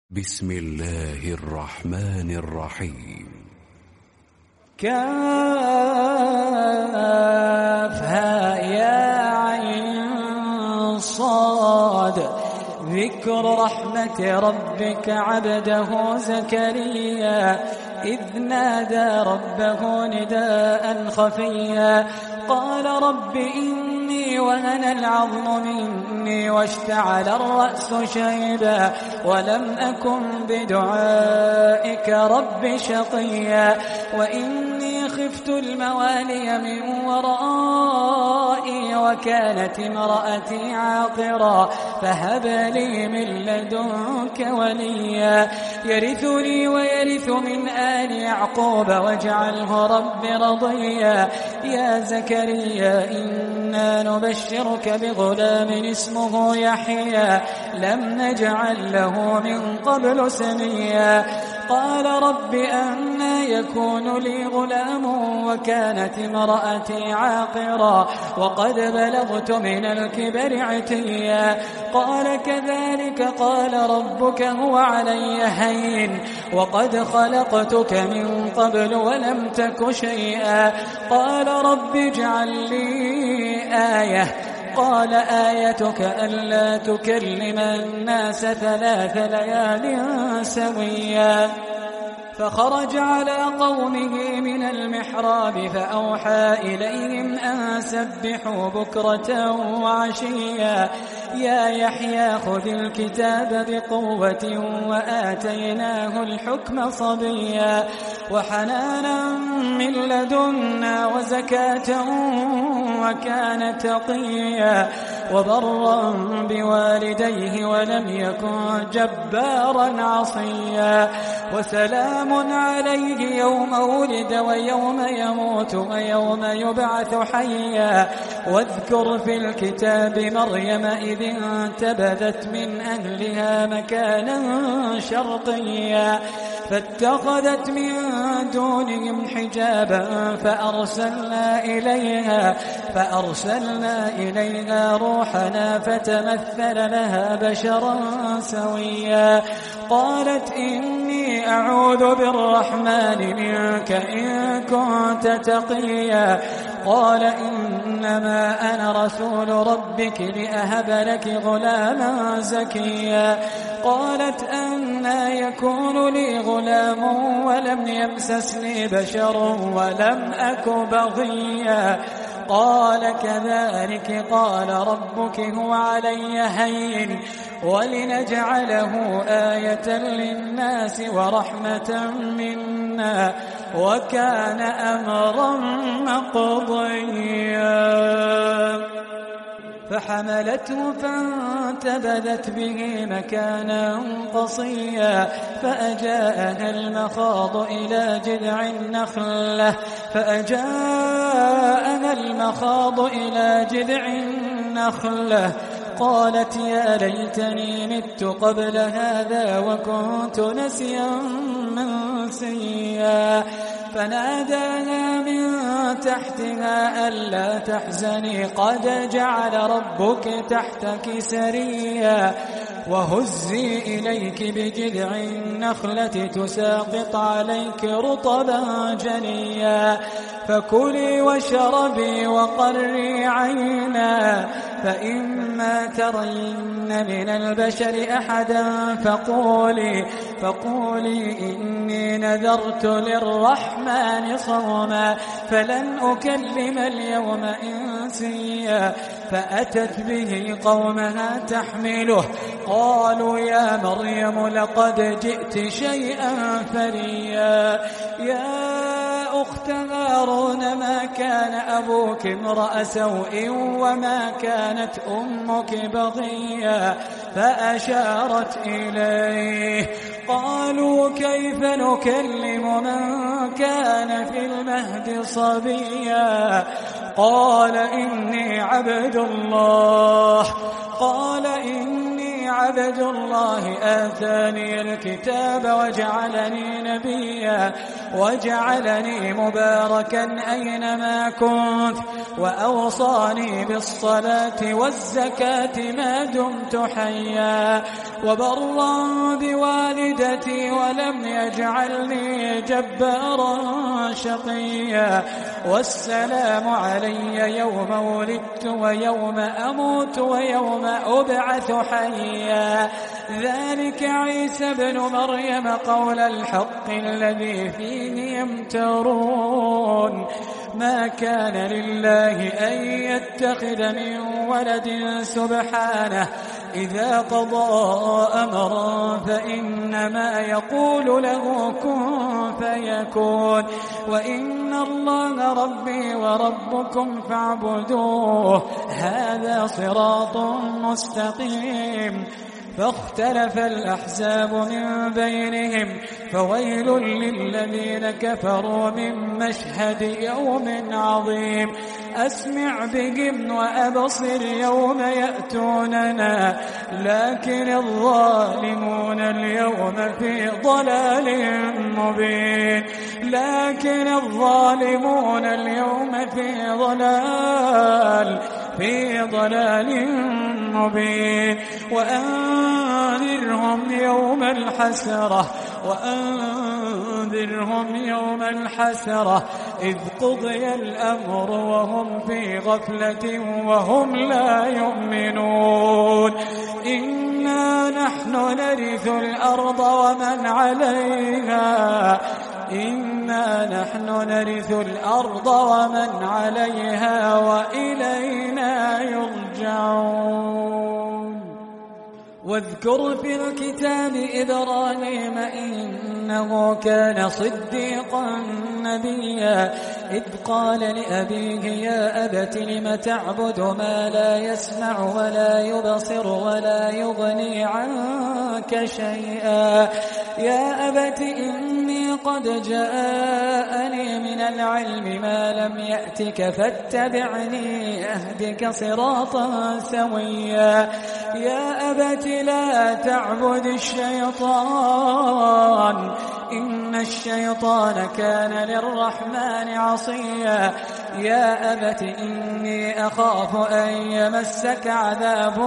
بسم الله الرحمن الرحيم. كافها يا عين صاد ذكر رحمة ربك عبده زكريا إذ نادى ربه نداء خفيا قال رب إني وهن العظم مني واشتعل الرأس شيبا ولم أكن بدعائك رب شقيا وإني خفت الموالي من ورائي وكانت امرأتي عاقرا فهب لي من لدنك وليا يرثني ويرث من آل يعقوب واجعله رب رضيا يا زكريا إنا نبشرك بغلام اسمه يحيى لم نجعل له من قبل سميا قال رب أنى يكون لي غلام وكانت امرأتي عاقرا وقد بلغت من الكبر عتيا قال كذلك قال ربك هو علي هين وقد خلقتك من قبل ولم تك شيئا قال رب اجعل لي آية قال آيتك ألا تكلم الناس 3 ليال سويا فخرج على قومه من المحراب فأوحى إليهم أن سبحوا بكرة وعشيا يا يحيى خذ الكتاب بقوة وآتيناه الحكم صبيا وحنانا من لدنا وزكاة وكان تقيا وبرا بوالديه ولم يكن جبارا عصيا وسلام عليه يوم ولد ويوم يموت ويوم يبعث حيا واذكر في الكتاب مريم إذ انتبذت من أهلها مكانا شرقيا فاتخذت من دونهم حجابا فأرسلنا إليها روحنا فتمثل لها بشرا سويا قالت إني أعوذ بالرحمن منك إن كنت تقيا قال إنما أنا رسول ربك لأهب لك غلاما زكيا قالت أنى يكون لي غلام ولم يمسسني بشر ولم أك بغيا قال كذلك قال ربك هو علي هين ولنجعله آية للناس ورحمة منا وكان أمرا مقضيا فحملته فانتبذت به مكانا قصيا فأجاءها المخاض إلى جذع النخلة قالت يا ليتني مت قبل هذا وكنت نسيا منسيا فناداها من تحتها ألا تحزني قد جعل ربك تحتك سريا وهزي إليك بجذع النخلة تساقط عليك رطبا جنيا فكلي واشربي وقري عينا فإما ترين من البشر أحدا فقولي إني نذرت للرحمن صوما فلن أكلم اليوم إنسيا فأتت به قومها تحمله قالوا يا مريم لقد جئت شيئا فريا يا أخت هارون ما كان أبوك امرأ سوء وما كانت أمك بغيا فأشارت إليه قالوا كيف نكلم من كان في المهد صبيا قال إني عبد الله عبد الله آتاني الكتاب وجعلني نبيا وجعلني مباركا أينما كنت وأوصاني بالصلاة والزكاة ما دمت حيا وبرا بوالدتي ولم يجعلني جبارا شقيا والسلام علي يوم ولدت ويوم أموت ويوم أبعث حيا ذلك عيسى بن مريم قول الحق الذي فيه يمترون ما كان لله أن يتخذ من ولد سبحانه إذا قضى أمرا فإنما يقول له كن فيكون وإن الله ربي وربكم فاعبدوه هذا صراط مستقيم فاختلف الأحزاب من بينهم فويل للذين كفروا من مشهد يوم عظيم أسمع بهم وأبصر يوم يأتوننا لكن الظالمون اليوم في ضلال مبين لكن الظالمون اليوم في ضلال مبين وأنذرهم يوم الحسرة إذ قضي الأمر وهم في غفلة وهم لا يؤمنون إنا نحن نرث الأرض ومن عليها وإلينا يرجعون واذكر في الكتاب إبراهيم إنه كان صديقا نبيا إذ قال لأبيه يا أبت لم تعبد ما لا يسمع ولا يبصر ولا يغني عنك شيئا يا أبت إني قد جاءني من العلم ما لم يأتك فاتبعني أهدك صراطا سويا يا أبت لا تعبد الشيطان إن الشيطان كان للرحمن عصيا يا أبت إني أخاف أن يمسك عذاب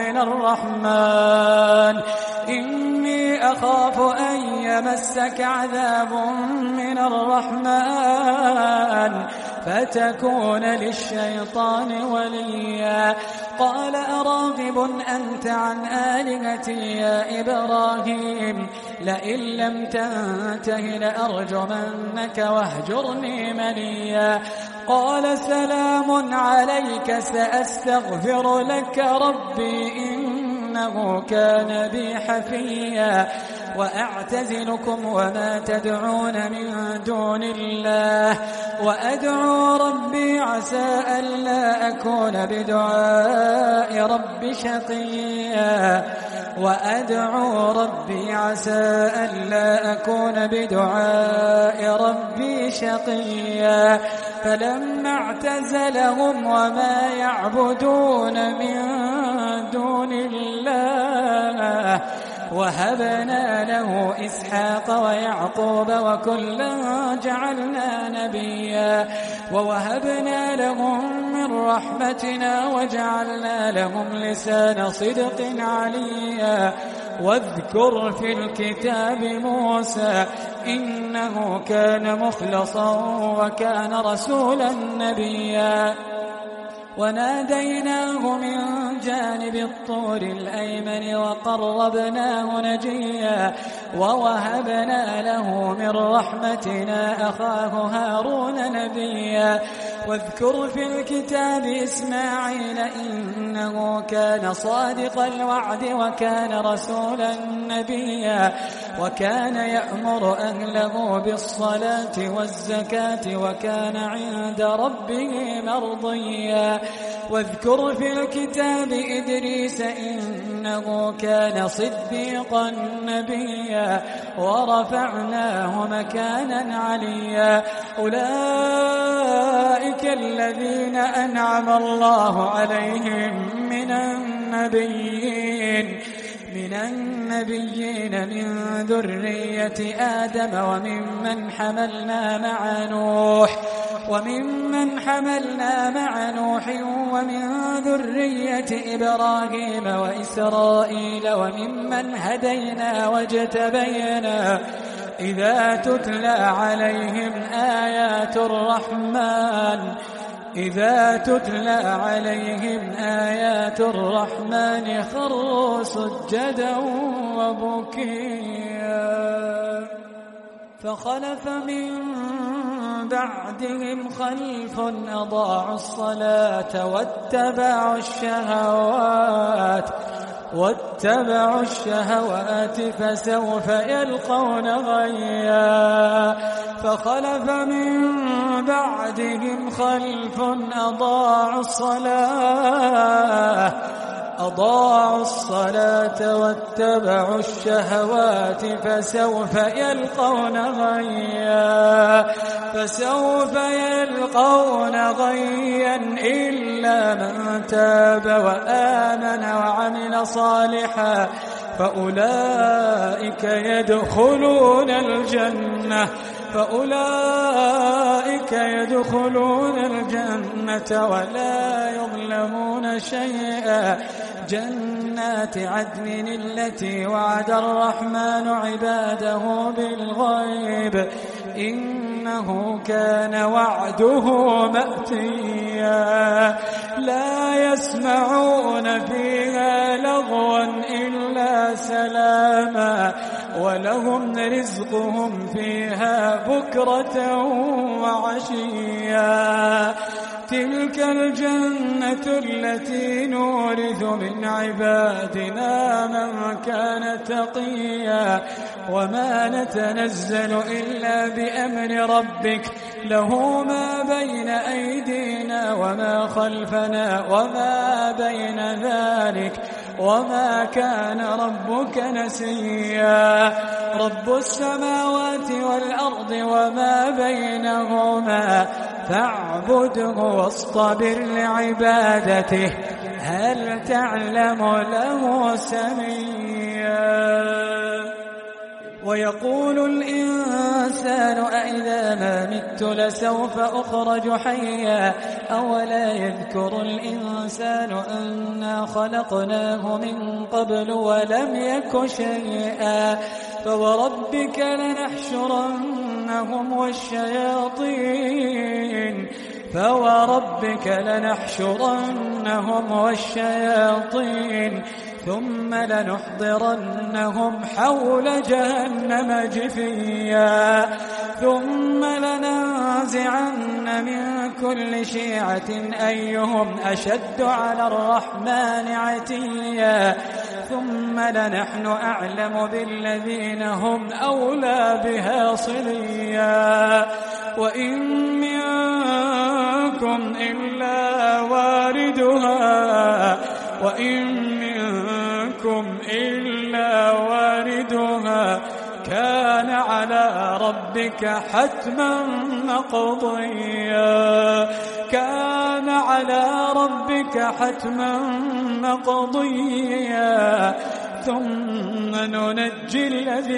من الرحمن فتكون للشيطان وليا قال أراغب أنت عن آلهتي يا إبراهيم لئن لم تنته لأرجمنك واهجرني مليا قال سلام عليك سأستغفر لك ربي إنه كان بي حفيا وأعتزلكم وما تدعون من دون الله وأدعو ربي عسى ألا أكون بدعاء ربي شقيا فلما اعتزلهم وما يعبدون من دون الله وهبنا له إسحاق ويعقوب وكلا جعلنا نبيا ووهبنا لهم من رحمتنا وجعلنا لهم لسان صدق عليا واذكر في الكتاب موسى إنه كان مخلصا وكان رسولا نبيا وناديناه من جانب الطور الأيمن وقربناه نجيا ووهبنا له من رحمتنا أخاه هارون نبيا واذكر في الكتاب إسماعيل إنه كان صادق الوعد وكان رسولا نبيا وكان يأمر أهله بالصلاة والزكاة وكان عند ربه مرضيا واذكر في الكتاب إدريس إنه كان صديقا نبيا ورفعناه مكانا عليا أولئك الذين أنعم الله عليهم من النبيين من النبيين من ذرية آدم وممن حملنا مع نوح ومن ذرية إبراهيم وإسرائيل وممن هدينا واجتبينا إذا تتلى عليهم آيات الرحمن خروا سجدا وبكيا فخلف من بعدهم خلف أضاعوا الصلاة واتبعوا الشهوات فسوف يلقون غيا فخلف من بعدهم خلف أضاعوا الصلاة واتبعوا الشهوات فسوف يلقون غيا إلا من تاب وآمن وعمل صالحا فأولئك يدخلون الجنة ولا يظلمون شيئا جنات عدن التي وعد الرحمن عباده بالغيب إنه كان وعده مأتيا لا يسمعون فيها لغوا إلا سلاما ولهم رزقهم فيها بكرة وعشيا تلك الجنة التي نورث من عبادنا من كان تقيا وما نتنزل إلا بأمر ربك له ما بين أيدينا وما خلفنا وما بين ذلك وما كان ربك نسيا رب السماوات والأرض وما بينهما فاعبده واصطبر لعبادته هل تعلم له سميا ويقول الإنسان أإذا ما مت لسوف أخرج حيا أولا يذكر الإنسان أنا خلقناه من قبل ولم يك شيئا فوربك لنحشرنهم والشياطين ثم لنحضرنهم حول جهنم جثيا ثم لننزعن من كل شيعة أيهم أشد على الرحمن عتيا ثم لنحن أعلم بالذين هم أولى بها صليا وإن منكم إلا واردها كان على ربك حتما مقضيا ثم ننجي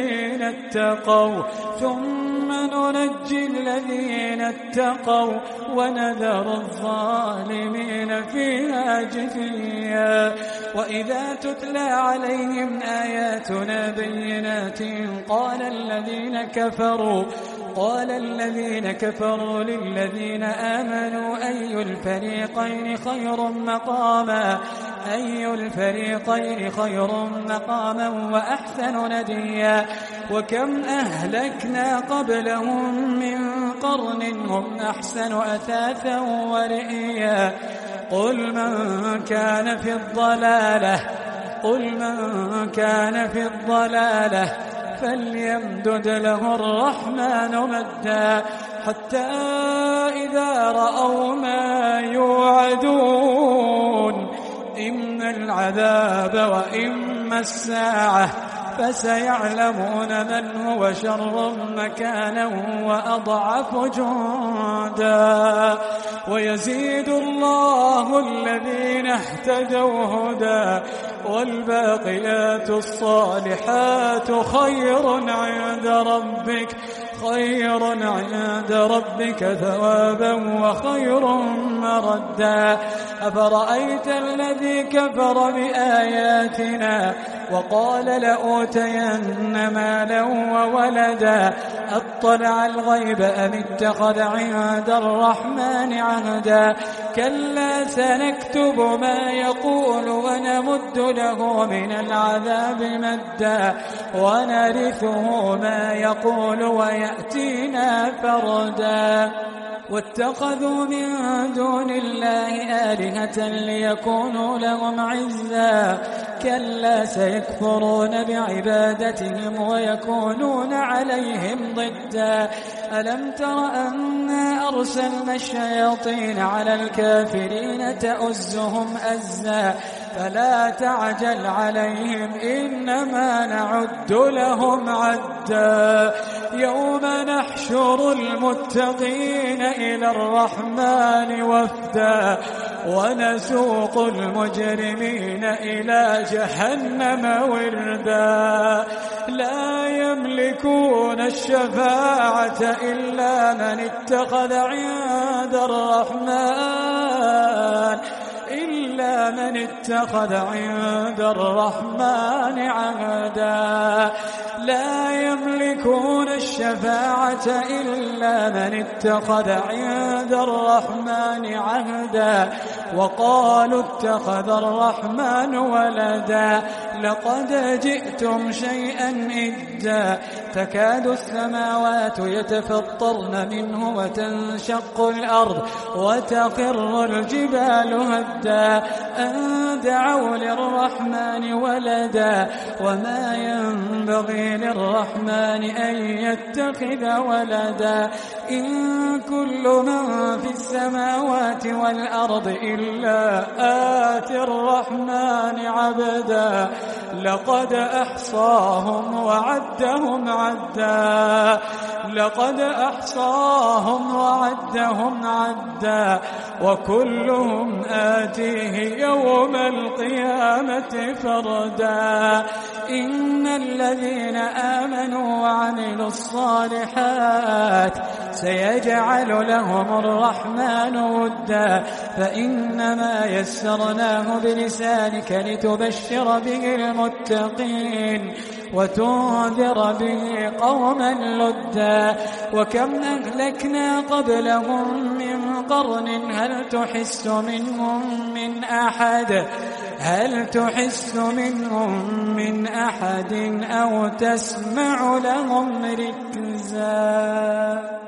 الذين اتقوا ونذر الظالمين فيها جثيا وإذا تتلى عليهم آياتنا بينات قال الذين كفروا للذين آمنوا أي الفريقين خير مقاما وأحسن نديا وكم أهلكنا قبلهم من قرن هم أحسن أثاثا ورئيا قل من كان في الضلالة فليمدد له الرحمن مدا حتى إذا رأوا ما يوعدون إما العذاب وإما الساعة فسيعلمون من هو شر مكانا وأضعف جندا ويزيد الله الذين اهتدوا هدى والباقيات الصالحات خير عند ربك ثوابا وخير مردا. أفرأيت الذي كفر بآياتنا وقال لأوتين مالا وولدا أطلع الغيب أم اتخذ عند الرحمن عهدا. كلا سنكتب ما يقول ونمد له من العذاب مدا ونرثه ما يقول ويأتينا فردا. واتخذوا من دون الله آلهة ليكونوا لهم عزا. كلا سيكفرون بعبادتهم ويكونون عليهم ضدا. ألم تر أنا أرسلنا الشياطين على الكافرين تؤزهم أزا فلا تعجل عليهم إنما نعد لهم عدا. يوم نحشر المتقين إلى الرحمن وفدا ونسوق المجرمين إلى جهنم وردا. لا يملكون الشفاعة إلا من اتخذ عند الرحمن عهدا. لا يملكون الشفاعة إلا من اتخذ عند الرحمن عهدا. وقالوا اتخذ الرحمن ولدا لقد جئتم شيئا إدا. تكاد السماوات يتفطرن منه وتنشق الأرض وتخر الجبال هدا أن دعوا للرحمن ولدا وما ينبغي للرحمن أن يتخذ ولدا. إن كل من في السماوات والأرض إلا آتي الرحمن عبدا. لقد أحصاهم وعدهم عدا وكلهم آتيه يوم القيامة فردا. إن الذين آمنوا وعملوا الصالحات سيجعل لهم الرحمن ودا. فإنما يسرناه بلسانك لتبشر به المتقين وتنذر به قوما لدا. وكم أهلكنا قبلهم من قرن هل تحس منهم من أحد أو تسمع لهم ركزا.